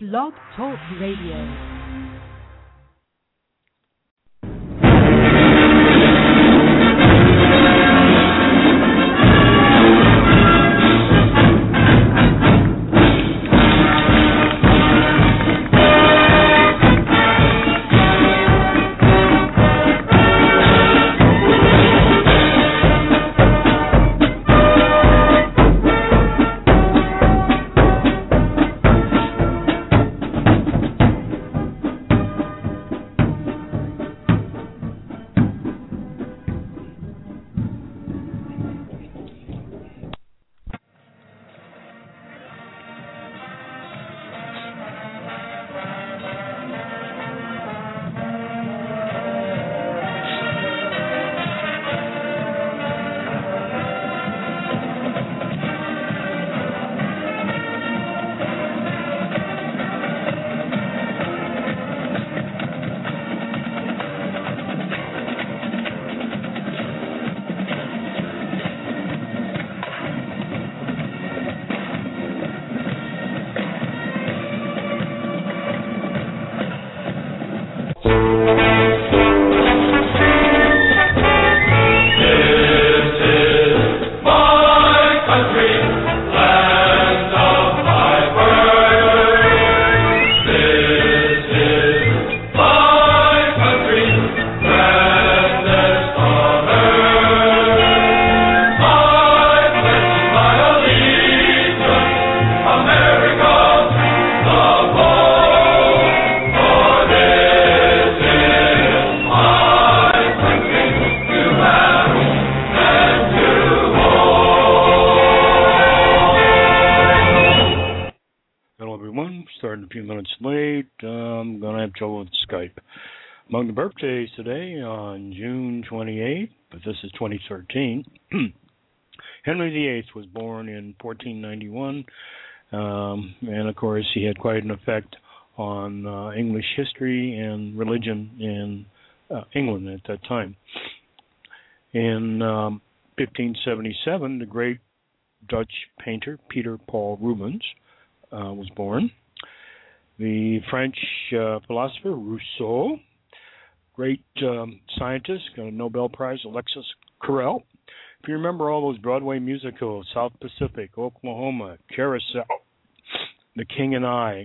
Blog Talk Radio. Among the birthdays today on June 28th, but this is 2013, Henry VIII was born in 1491, and of course he had quite an effect on English history and religion in England at that time. In 1577, the great Dutch painter Peter Paul Rubens was born. The French philosopher Rousseau, great scientist, got a Nobel Prize, Alexis Carrel. If you remember all those Broadway musicals, South Pacific, Oklahoma, Carousel, The King and I.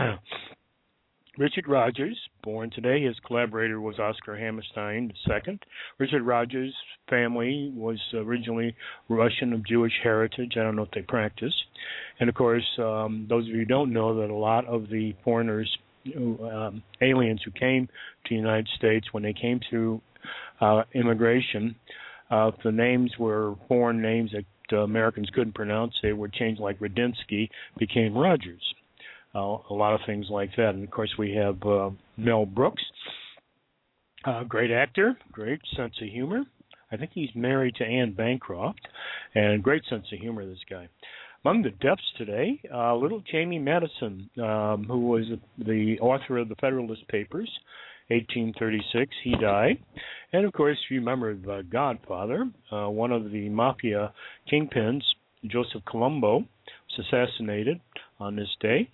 Richard Rogers, born today, his collaborator was Oscar Hammerstein II. Richard Rogers' family was originally Russian of Jewish heritage. I don't know if they practice. And, of course, those of you who don't know that a lot of the foreigners, aliens who came to the United States, when they came through immigration, if the names were foreign names that Americans couldn't pronounce, they were changed, like Radinsky became Rogers. A lot of things like that. And, of course, we have Mel Brooks, great actor, great sense of humor. I think he's married to Anne Bancroft, and great sense of humor, this guy. Among the deaths today, little Jamie Madison, who was the author of the Federalist Papers, 1836, he died. And, of course, you remember The Godfather, one of the mafia kingpins, Joseph Colombo, was assassinated on this day.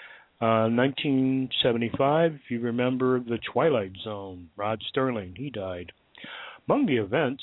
1975, if you remember The Twilight Zone, Rod Sterling, he died. Among the events,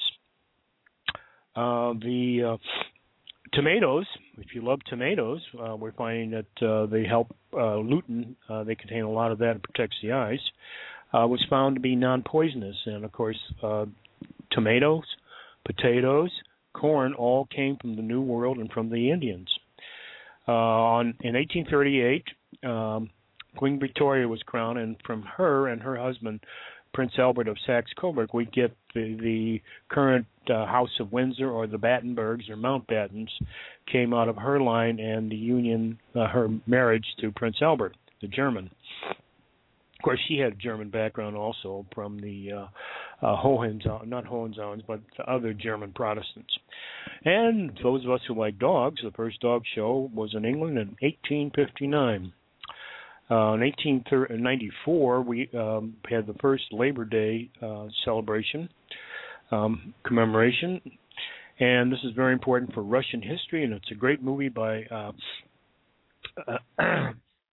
the tomatoes, if you love tomatoes, we're finding that they help lutein. They contain a lot of that and protects the eyes. Was found to be non-poisonous. And, of course, tomatoes, potatoes, corn all came from the New World and from the Indians. In 1838, Queen Victoria was crowned, and from her and her husband, Prince Albert of Saxe-Coburg, we get the current House of Windsor, or the Battenbergs or Mountbattens, came out of her line, and the union, her marriage to Prince Albert, the German. Of course, she had a German background also from the Hohenzollerns, not Hohenzollerns, but other German Protestants. And those of us who like dogs, the first dog show was in England in 1859. In 1894, we had the first Labor Day celebration, commemoration, and this is very important for Russian history, and it's a great movie by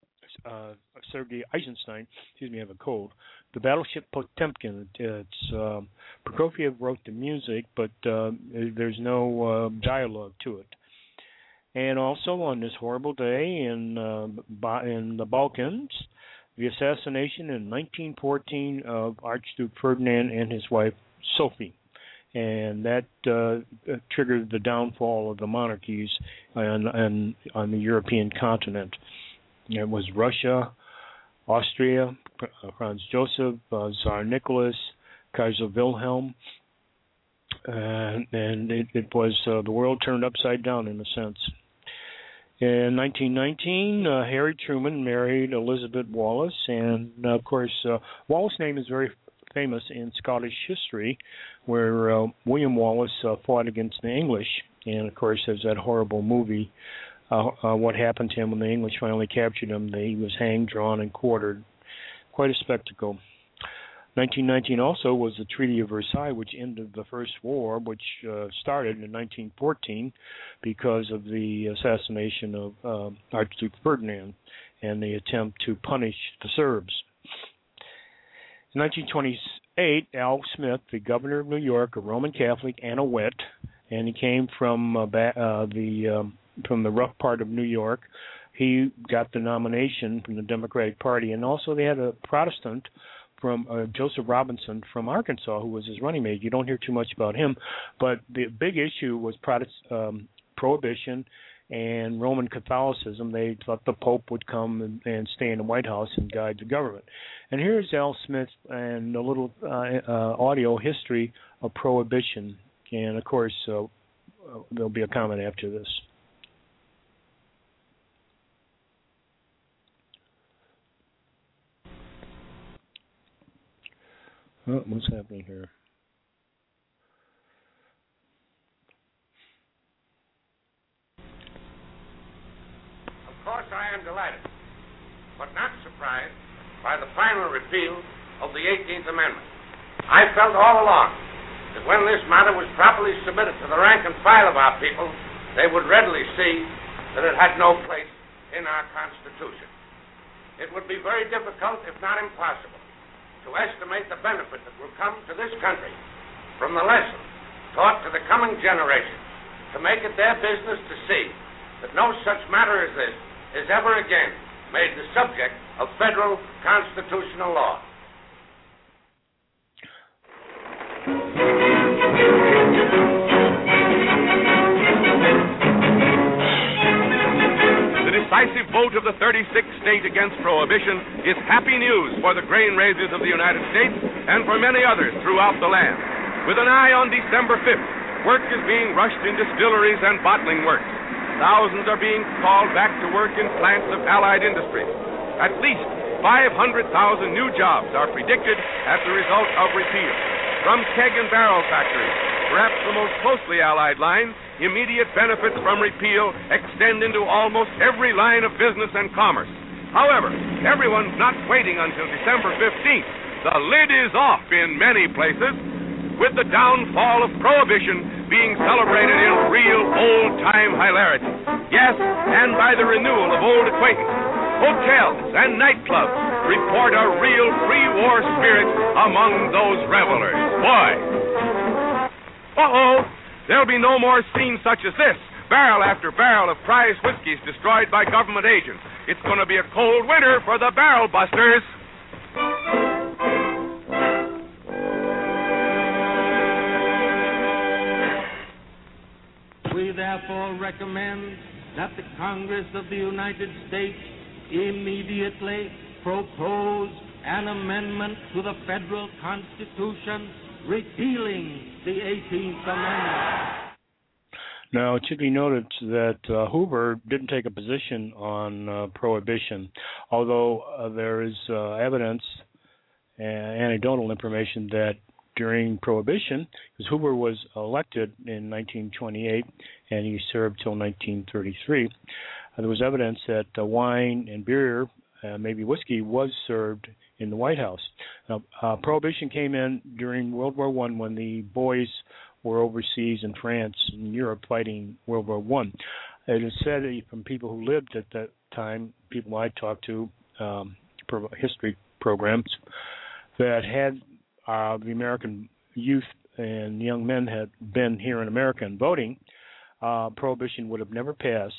Sergei Eisenstein. Excuse me, I have a cold. The Battleship Potemkin. It's Prokofiev wrote the music, but there's no dialogue to it. And also on this horrible day in the Balkans, the assassination in 1914 of Archduke Ferdinand and his wife Sophie, and that triggered the downfall of the monarchies on the European continent. It was Russia, Austria, Franz Joseph, Tsar Nicholas, Kaiser Wilhelm, and it was the world turned upside down in a sense. In 1919, Harry Truman married Elizabeth Wallace, and of course, Wallace's name is very famous in Scottish history, where William Wallace fought against the English, and of course, there's that horrible movie, what happened to him when the English finally captured him. He was hanged, drawn, and quartered. Quite a spectacle. 1919 also was the Treaty of Versailles, which ended the First War, which started in 1914 because of the assassination of Archduke Ferdinand and the attempt to punish the Serbs. In 1928, Al Smith, the governor of New York, a Roman Catholic and a wet, and he came from the rough part of New York. He got the nomination from the Democratic Party, and also they had a Protestant from Joseph Robinson from Arkansas, who was his running mate. You don't hear too much about him, but the big issue was Prohibition and Roman Catholicism. They thought the Pope would come and stay in the White House and guide the government. And here's Al Smith and a little audio history of Prohibition. And, of course, there'll be a comment after this. Oh, what's happening here? Of course, I am delighted, but not surprised by the final repeal of the 18th Amendment. I felt all along that when this matter was properly submitted to the rank and file of our people, they would readily see that it had no place in our Constitution. It would be very difficult, if not impossible, to estimate the benefit that will come to this country from the lesson taught to the coming generations, to make it their business to see that no such matter as this is ever again made the subject of federal constitutional law. Decisive vote of the 36th state against prohibition is happy news for the grain raisers of the United States and for many others throughout the land. With an eye on December 5th, work is being rushed in distilleries and bottling works. Thousands are being called back to work in plants of allied industries. At least 500,000 new jobs are predicted as the result of repeal. From keg and barrel factories, perhaps the most closely allied line, immediate benefits from repeal extend into almost every line of business and commerce. However, everyone's not waiting until December 15th. The lid is off in many places, with the downfall of Prohibition being celebrated in real old-time hilarity. Yes, and by the renewal of old acquaintances. Hotels and nightclubs report a real pre-war spirit among those revelers. Boy! Uh-oh! There'll be no more scenes such as this. Barrel after barrel of prize whiskeys destroyed by government agents. It's going to be a cold winter for the barrel busters. We therefore recommend that the Congress of the United States immediately propose an amendment to the federal Constitution repealing the 18th Amendment. Now, it should be noted that Hoover didn't take a position on prohibition, although there is evidence and anecdotal information that during Prohibition, because Hoover was elected in 1928 and he served till 1933, there was evidence that wine and beer, maybe whiskey, was served in the White House. Now, Prohibition came in during World War I when the boys were overseas in France and Europe fighting World War I. It is said from people who lived at that time, people I talked to, history programs that had the American youth and young men had been here in America and voting, prohibition would have never passed.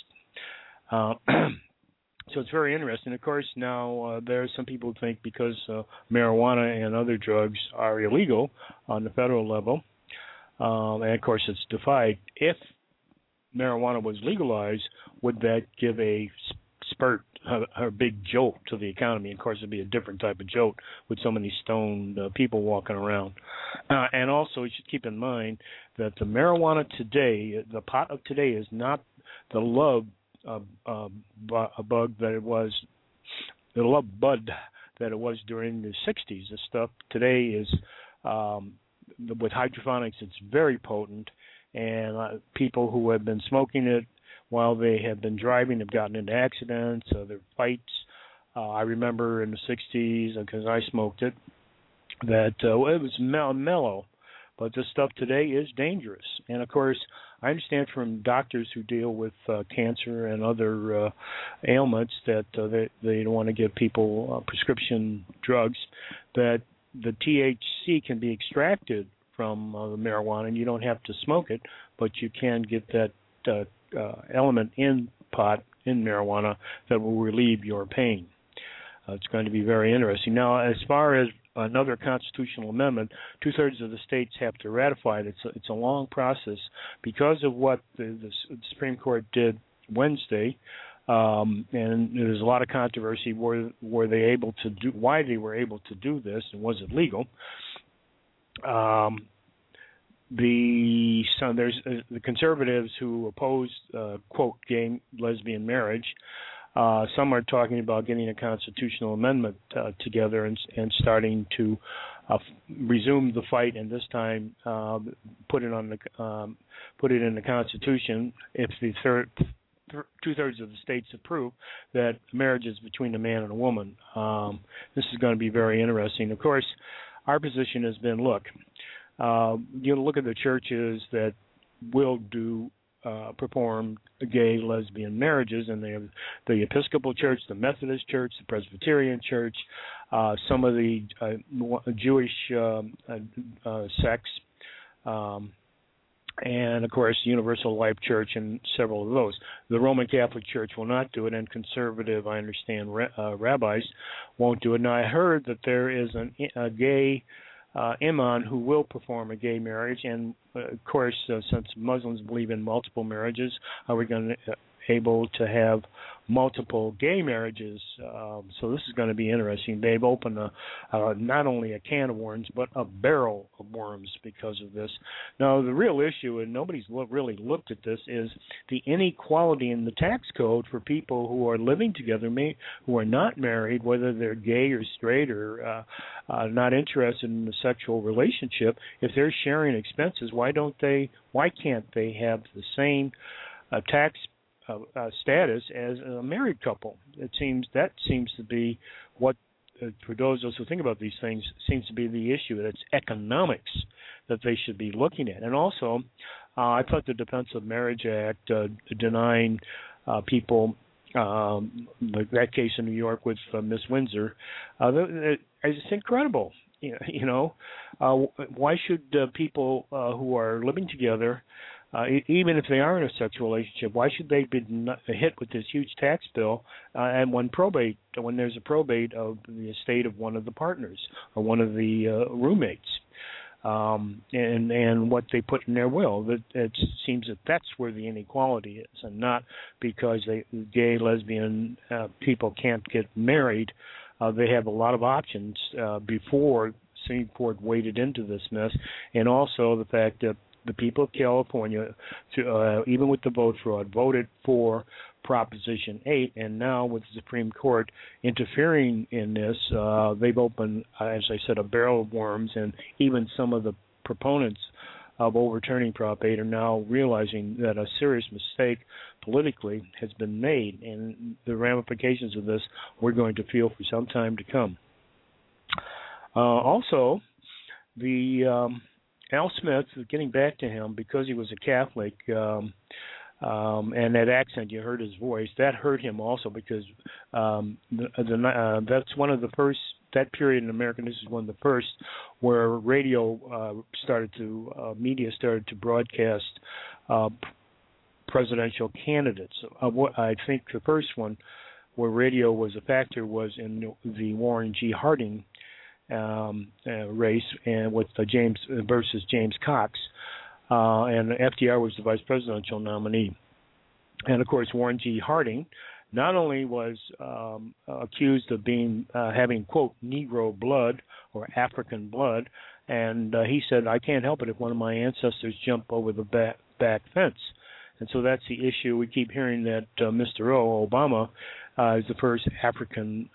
So it's very interesting. Of course, now there are some people who think because marijuana and other drugs are illegal on the federal level, and of course it's defied. If marijuana was legalized, would that give a spurt, a big jolt to the economy? And of course, it'd be a different type of jolt with so many stoned people walking around. And also, you should keep in mind that the marijuana today, the pot of today, is not the love bud that it was, the love bud that it was during the 60s. The stuff today is, with hydroponics, it's very potent, and people who have been smoking it while they have been driving have gotten into accidents, there are fights. I remember in the 60s, because I smoked it, that it was mellow, but this stuff today is dangerous. And of course, I understand from doctors who deal with cancer and other ailments that they don't want to give people prescription drugs, that the THC can be extracted from the marijuana, and you don't have to smoke it, but you can get that element in pot, in marijuana, that will relieve your pain. It's going to be very interesting. Now, as far as another constitutional amendment, 2/3 of the states have to ratify it. It's a long process because of what the Supreme Court did Wednesday, and there's a lot of controversy. Were they able to do? Why they were able to do this, and was it legal? There's the conservatives who opposed quote gay lesbian marriage. Some are talking about getting a constitutional amendment together and starting to resume the fight, and this time put it in the Constitution if the 2/3 of the states approve that marriage is between a man and a woman. This is going to be very interesting. Of course, our position has been, look at the churches that will perform gay lesbian marriages, and they have the Episcopal Church, the Methodist Church, the Presbyterian Church, some of the Jewish sects, and of course Universal Life Church and several of those. The Roman Catholic Church will not do it, and conservative, I understand, rabbis won't do it. Now I heard that there is a gay imam who will perform a gay marriage, and of course, since Muslims believe in multiple marriages, are we going to able to have multiple gay marriages? So this is going to be interesting. They've opened not only a can of worms, but a barrel of worms because of this. Now, the real issue, and nobody's really looked at this, is the inequality in the tax code for people who are living together, who are not married, whether they're gay or straight or not interested in a sexual relationship. If they're sharing expenses, why can't they have the same tax status as a married couple? It seems to be what, for those of us who think about these things, seems to be the issue. That it's economics that they should be looking at. And also, I thought the Defense of Marriage Act denying people, like that case in New York with Miss Windsor, it's incredible. Why should people who are living together, even if they are in a sexual relationship, why should they be hit with this huge tax bill? And when there's a probate of the estate of one of the partners or one of the roommates, and what they put in their will, it seems that that's where the inequality is, and not because gay, lesbian people can't get married. They have a lot of options before Supreme Court waded into this mess, and also the fact that the people of California, even with the vote fraud, voted for Proposition 8, and now with the Supreme Court interfering in this, they've opened, as I said, a barrel of worms, and even some of the proponents of overturning Prop 8 are now realizing that a serious mistake politically has been made, and the ramifications of this we're going to feel for some time to come. Also, the Al Smith, getting back to him, because he was a Catholic, And that accent, you heard his voice, that hurt him also because that's one of the first, that period in America, this is one of the first where radio media started to broadcast presidential candidates. I think the first one where radio was a factor was in the Warren G. Harding race, and with James versus James Cox. And FDR was the vice presidential nominee. And, of course, Warren G. Harding not only was accused of having, quote, Negro blood or African blood, and he said, I can't help it if one of my ancestors jump over the back fence. And so that's the issue. We keep hearing that Mr. Obama is the first African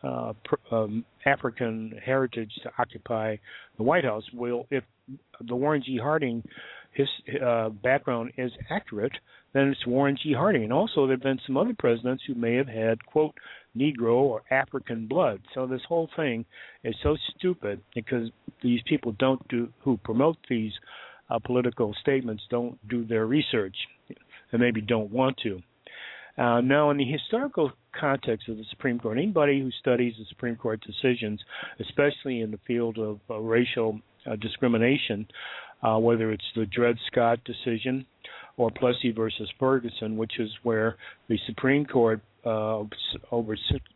heritage to occupy the White House. Well, if the Warren G. Harding his background is accurate, then it's Warren G. Harding. And also there have been some other presidents who may have had, quote, Negro or African blood. So this whole thing is so stupid because these people who promote these political statements don't do their research and maybe don't want to. Now, in the historical context of the Supreme Court, anybody who studies the Supreme Court decisions, especially in the field of racial discrimination, whether it's the Dred Scott decision or Plessy versus Ferguson, which is where the Supreme Court over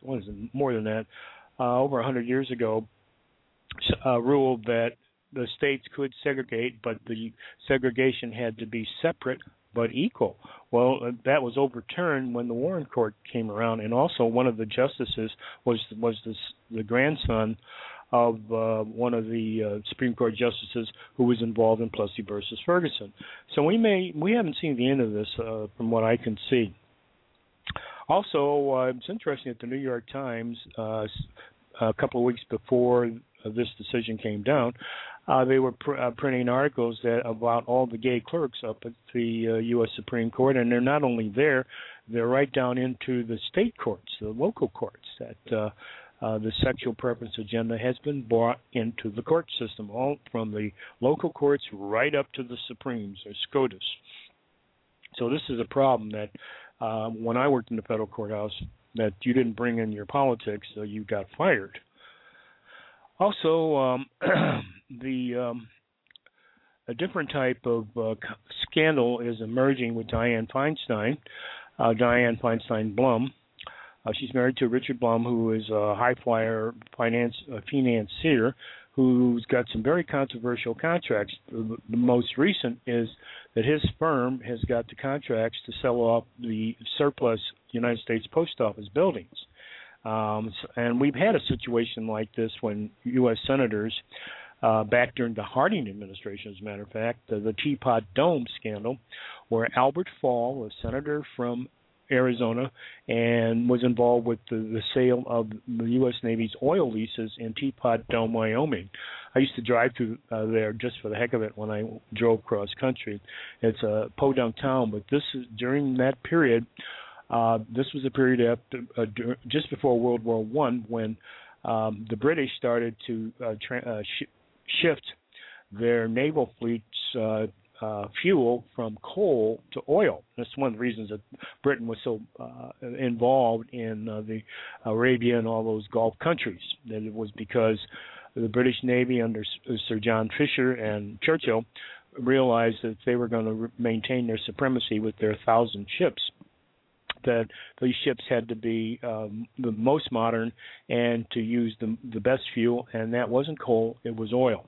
100 years ago ruled that the states could segregate, but the segregation had to be separate but equal. Well, that was overturned when the Warren Court came around, and also one of the justices was the grandson of one of the Supreme Court justices who was involved in Plessy versus Ferguson. So we haven't seen the end of this from what I can see. Also, it's interesting that the New York Times, a couple of weeks before this decision came down, they were printing articles about all the gay clerks up at the U.S. Supreme Court, and they're not only there, they're right down into the state courts, the local courts, that the sexual preference agenda has been brought into the court system, all from the local courts right up to the Supremes, or SCOTUS. So this is a problem that when I worked in the federal courthouse, that you didn't bring in your politics, so you got fired. Also, a different type of scandal is emerging with Dianne Feinstein Blum. She's married to Richard Blum, who is a high-flyer financier who's got some very controversial contracts. The most recent is that his firm has got the contracts to sell off the surplus United States Post Office buildings. And we've had a situation like this when U.S. senators, back during the Harding administration, as a matter of fact, the Teapot Dome scandal, where Albert Fall, a senator from Arizona, and was involved with the sale of the U.S. Navy's oil leases in Teapot Dome, Wyoming. I used to drive through there just for the heck of it when I drove cross country. It's a podunk town, but this is during that period. This was a period after, just before World War I, when the British started to shift their naval fleet's fuel from coal to oil. That's one of the reasons that Britain was so involved in the Arabia and all those Gulf countries. That it was because the British Navy under Sir John Fisher and Churchill realized that they were going to maintain their supremacy with their 1,000 ships, that these ships had to be the most modern and to use the best fuel, and that wasn't coal, it was oil.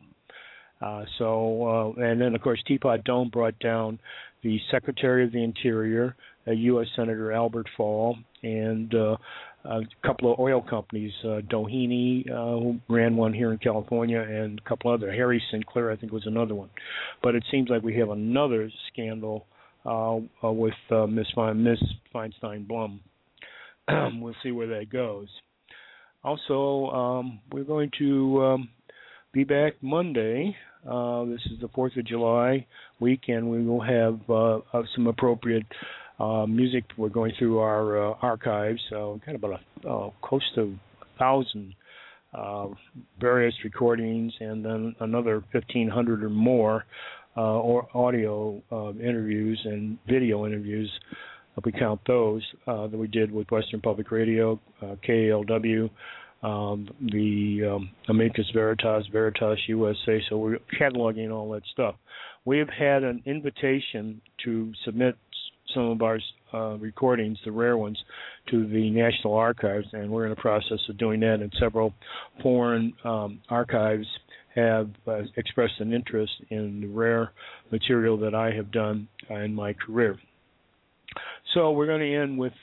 And then, of course, Teapot Dome brought down the Secretary of the Interior, U.S. Senator Albert Fall, and a couple of oil companies, Doheny, who ran one here in California, and a couple other. Harry Sinclair, I think, was another one. But it seems like we have another scandal with Miss Feinstein Blum. We'll see where that goes. Also, we're going to be back Monday. This is the 4th of July week, and we will have some appropriate music. We're going through our archives, kind of about close to 1,000 various recordings, and then another 1,500 or more or audio interviews and video interviews if we count those that we did with Western Public Radio, KALW, the Amicus Veritas, Veritas USA. So we're cataloging all that stuff. We have had an invitation to submit some of our recordings, the rare ones, to the National Archives, and we're in the process of doing that. And several foreign archives have expressed an interest in the rare material that I have done in my career. So we're going to end with,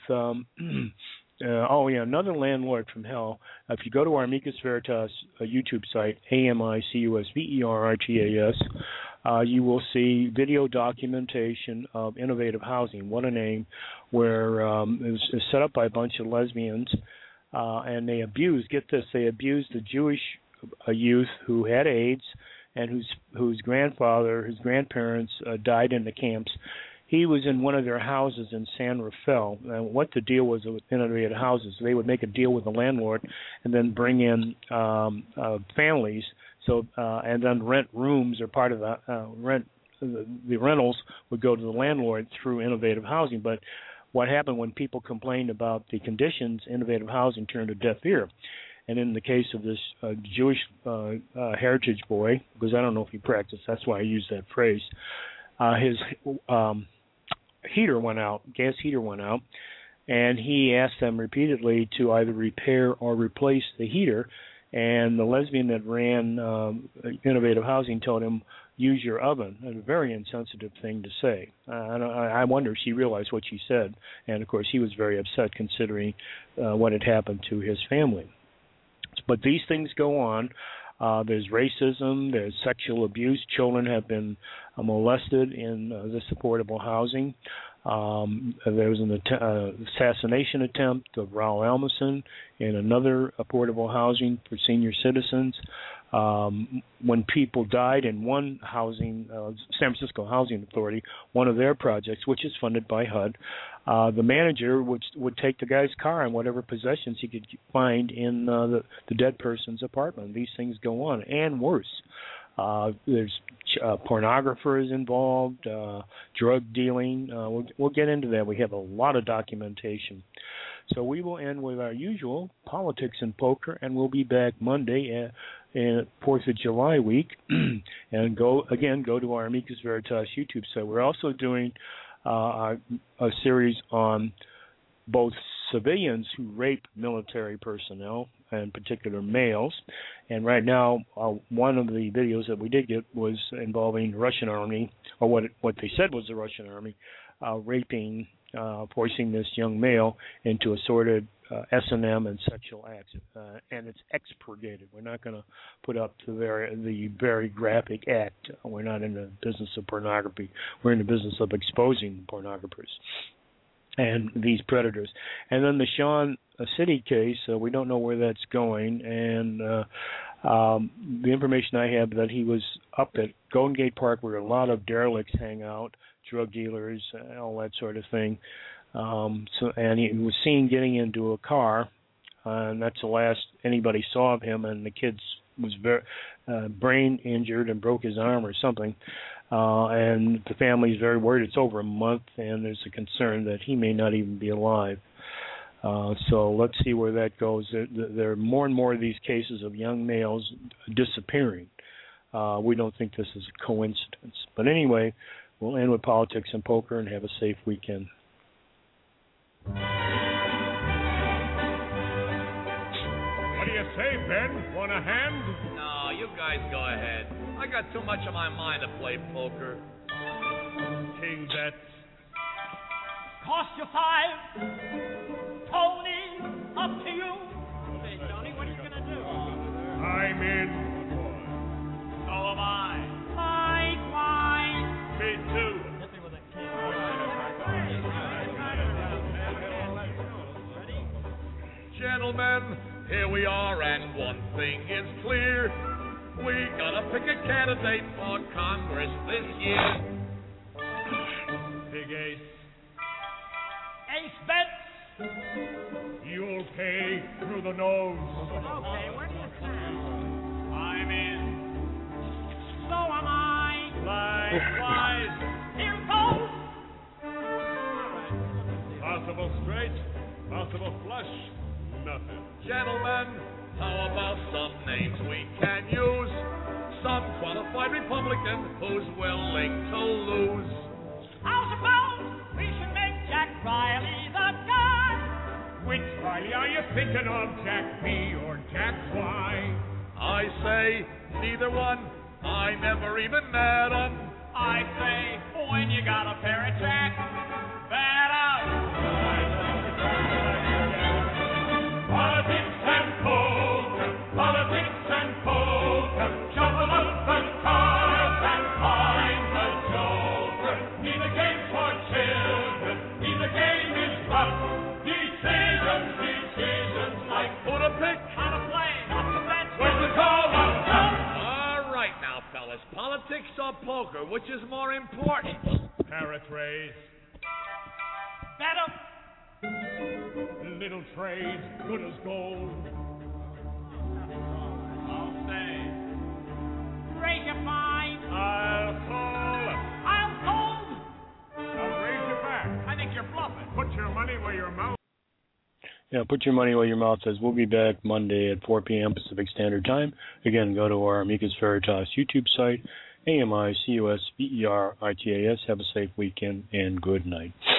another landlord from hell. If you go to our Amicus Veritas YouTube site, AMICUSVERITAS, you will see video documentation of Innovative Housing. What a name! Where it was set up by a bunch of lesbians, and they abused. Get this: they abused the Jewish youth who had AIDS and whose grandparents died in the camps. He was in one of their houses in San Rafael. And what the deal was with Innovative Houses, they would make a deal with the landlord and then bring in families, and then rent rooms or part of the rent. The rentals would go to the landlord through Innovative Housing. But what happened when people complained about the conditions, Innovative Housing turned a deaf ear. And in the case of this Jewish heritage boy, because I don't know if he practiced, that's why I use that phrase, his heater went out, gas heater went out, and he asked them repeatedly to either repair or replace the heater. And the lesbian that ran Innovative Housing told him, use your oven. A very insensitive thing to say. I wonder if she realized what she said. And, of course, he was very upset considering what had happened to his family. But these things go on. There's racism. There's sexual abuse. Children have been molested in this affordable housing. There was an assassination attempt of Raul Almason in another affordable housing for senior citizens. When people died in one housing, San Francisco Housing Authority, one of their projects, which is funded by HUD, the manager would take the guy's car and whatever possessions he could find in the dead person's apartment. These things go on, and worse. There's pornographers involved, drug dealing. We'll get into that. We have a lot of documentation. So we will end with our usual politics and poker, and we'll be back Monday, 4th of July week, and go to our Amicus Veritas YouTube site. We're also doing a series on both civilians who rape military personnel, in particular males. And right now, one of the videos that we did get was involving the Russian army, or what they said was the Russian army, raping, forcing this young male into assorted S&M and sexual acts. And it's expurgated. We're not going to put up the very graphic act. We're not in the business of pornography. We're in the business of exposing pornographers and these predators. And then the Sean City case, we don't know where that's going. And the information I have that he was up at Golden Gate Park where a lot of derelicts hang out, drug dealers, all that sort of thing. And he was seen getting into a car, and that's the last anybody saw of him. And the kid was very brain injured and broke his arm or something. And the family is very worried. It's over a month, and there's a concern that he may not even be alive. So let's see where that goes. There are more and more of these cases of young males disappearing. We don't think this is a coincidence. But anyway, we'll end with politics and poker and have a safe weekend. What do you say, Ben? Want a hand? No, you guys go ahead. I got too much on my mind to play poker. King bets. Cost you 5. Tony, up to you. Hey, Tony, what are you going to do? I'm in. So am I. Likewise. Me too. Hit me with a king. Gentlemen, here we are, and one thing is clear. We gotta pick a candidate for Congress this year. Big ace. Ace bets. You'll pay through the nose. Okay, where do you stand? I'm in. So am I. Likewise. Here goes. Possible flush? Nothing. Gentlemen, how about some names we can use? Some qualified Republican who's willing to lose. How suppose we should make Jack Riley the guy? Which Riley are you thinking of, Jack B or Jack Y? I say neither one. I never even met 'em. I say, when you got a pair of Jack, that out. Politics and poker, politics and poker, shuffle up the cards and find the joker. Neither game's for children, neither game is rough. Decisions like Who to pick? how to play, what to bet, When to call up. All right now, fellas. Politics or poker, which is more important? Paratrays, bet 'em. little trays, good as gold. I'll say, raise your fine, I'll call. I'll hold. I'll raise you back. I think you're bluffing. Put your money where your mouth. Yeah, put your money where your mouth is. We'll be back Monday at 4 p.m. Pacific Standard Time. Again, go to our Amicus Veritas YouTube site, AMICUSVERITAS. Have a safe weekend and good night.